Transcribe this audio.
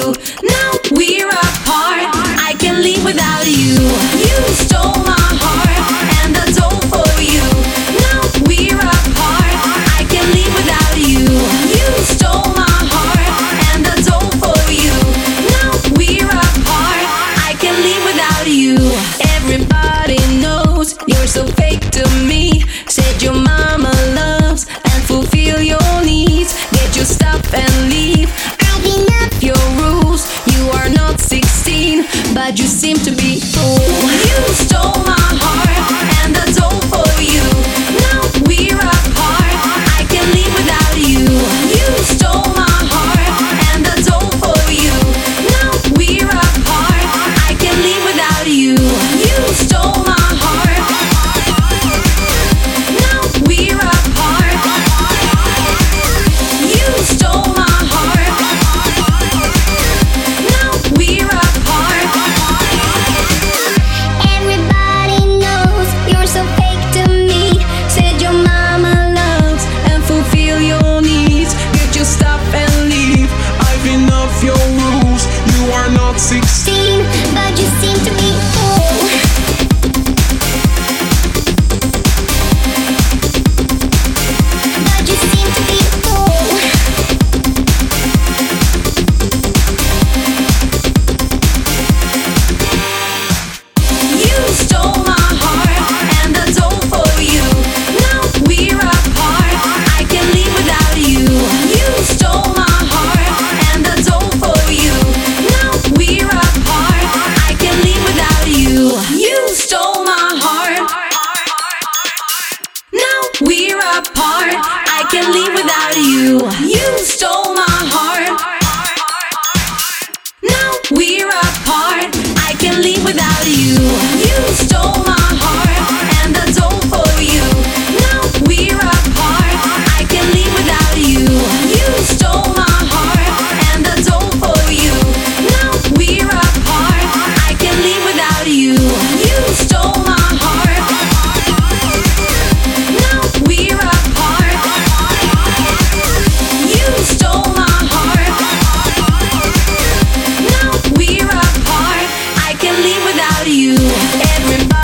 you. Now we're apart, I can't live without you. You stole my heart and the door for you. Now we're apart, I can't live without you. You stole my heart and the door for you. Now we're apart, I can't live without you. Everybody knows you're so fake to me. Said your mama loves and fulfill your needs. Get your stuff and leave. I've enough your rules. You are not 16, but you seem to be old. You stole my heart and the door for you. Now we're apart, I can't live without you. You stole my heart and the door for you. Now we're apart, I can't live without you. You stole my heart. Now we're apart. You stole my heart. Now we're apart. Everybody knows you're so fake to me. Said your mama loves and fulfill your needs. Get your stuff and leave. I've enough your rules. You are not 16, But you seem to be old. But you seem to be old. You stole my heart and the door for you. Now we're apart, I can't live without you. You stole my heart and the door for you. Now we're apart, I can't live without you. You stole my heart. Now we're apart, I can't live without you. You stole my heart. Now we're apart, I can't live without you. You stole my heart and the door for you. Now we're apart, I can't live without you. You stole my heart and the door for you. Now we're apart, I can't live without you. You stole my heart. Now we're apart. You stole my heart. Now we're apart, I can't live without you. Everybody